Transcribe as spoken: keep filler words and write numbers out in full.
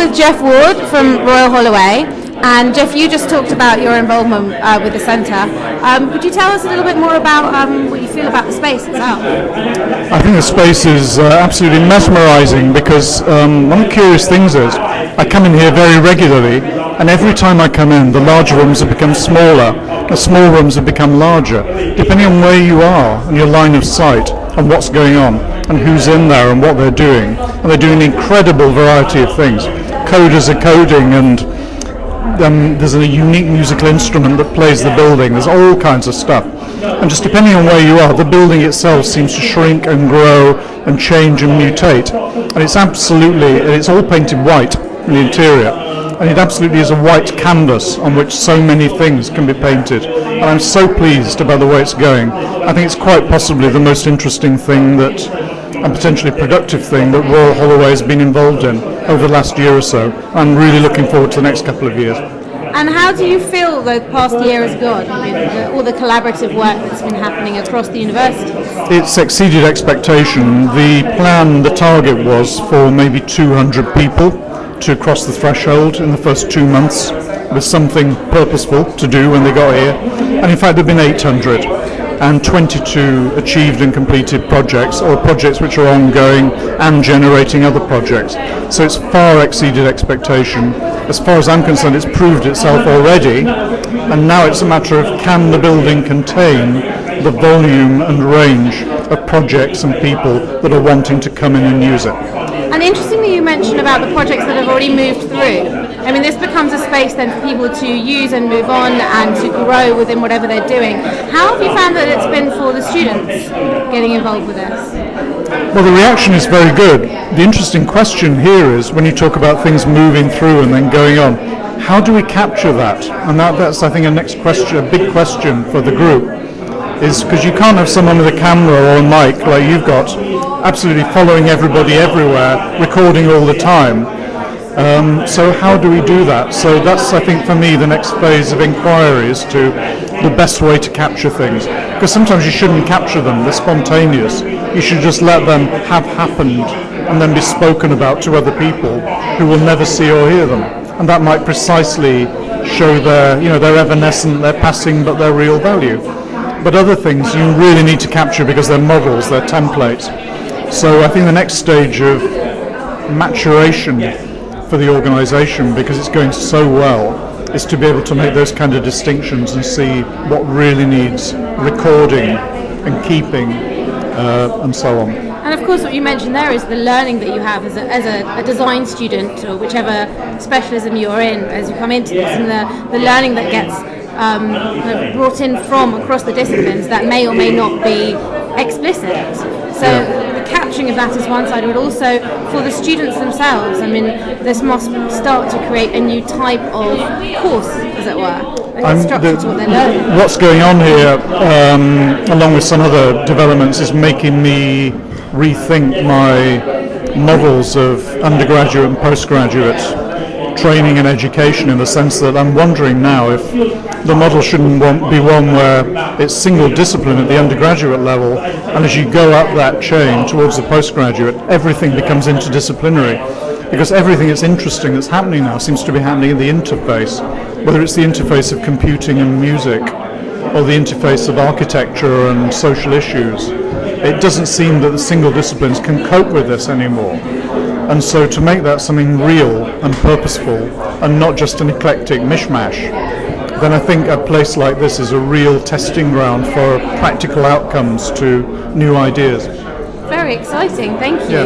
with Jeff Ward from Royal Holloway. And Jeff, you just talked about your involvement uh, with the centre. Um, could you tell us a little bit more about um, what you feel about the space itself? I think the space is uh, absolutely mesmerising because um, one of the curious things is I come in here very regularly, and every time I come in, the large rooms have become smaller, the small rooms have become larger, depending on where you are and your line of sight and what's going on and who's in there and what they're doing. And they're doing an incredible variety of things. Coders are coding, and um, there's a unique musical instrument that plays the building. There's all kinds of stuff. And just depending on where you are, the building itself seems to shrink and grow and change and mutate. And it's absolutely, it's all painted white in the interior. And it absolutely is a white canvas on which so many things can be painted. And I'm so pleased about the way it's going. I think it's quite possibly the most interesting thing that, and potentially productive thing, that Royal Holloway has been involved in over the last year or so. I'm really looking forward to the next couple of years. And how do you feel the past year has gone? I mean, the, all the collaborative work that's been happening across the university? It's exceeded expectation. The plan, the target was for maybe two hundred people to cross the threshold in the first two months with something purposeful to do when they got here. And in fact, there have been eight hundred. And twenty-two achieved and completed projects, or projects which are ongoing and generating other projects. So it's far exceeded expectation. As far as I'm concerned, it's proved itself already, and now it's a matter of can the building contain the volume and range of projects and people that are wanting to come in and use it. And interestingly, you mentioned about the projects that have already moved through. I mean, this becomes a space then for people to use and move on and to grow within whatever they're doing. How have you found that it's been for the students getting involved with this? Well, the reaction is very good. The interesting question here is when you talk about things moving through and then going on, how do we capture that? And that, that's, I think, a next question, a big question for the group, is because you can't have someone with a camera or a mic like you've got absolutely following everybody everywhere, recording all the time. Um, so how do we do that? So that's, I think, for me, the next phase of inquiry is to the best way to capture things. Because sometimes you shouldn't capture them, they're spontaneous. You should just let them have happened and then be spoken about to other people who will never see or hear them. And that might precisely show their, you know, they're evanescent, they're passing, but their real value. But other things you really need to capture because they're models, they're templates. So I think the next stage of maturation for the organisation, because it's going so well, is to be able to make those kind of distinctions and see what really needs recording and keeping uh, and so on. And of course what you mentioned there is the learning that you have as a, as a, a design student, or whichever specialism you're in as you come into this, and the, the learning that gets um, kind of brought in from across the disciplines that may or may not be explicit. So yeah. the capturing of that is one side, but also for the students themselves. I mean, this must start to create a new type of course, as it were. Structure to what they're learning. What's going on here, um, along with some other developments, is making me rethink my models of undergraduate and postgraduate training and education, in the sense that I'm wondering now if the model shouldn't want, be one where it's single discipline at the undergraduate level, and as you go up that chain towards the postgraduate, everything becomes interdisciplinary, because everything that's interesting that's happening now seems to be happening in the interface, whether it's the interface of computing and music or the interface of architecture and social issues. It doesn't seem that the single disciplines can cope with this anymore. And so to make that something real and purposeful and not just an eclectic mishmash, then I think a place like this is a real testing ground for practical outcomes to new ideas. Very exciting, thank you. Yeah.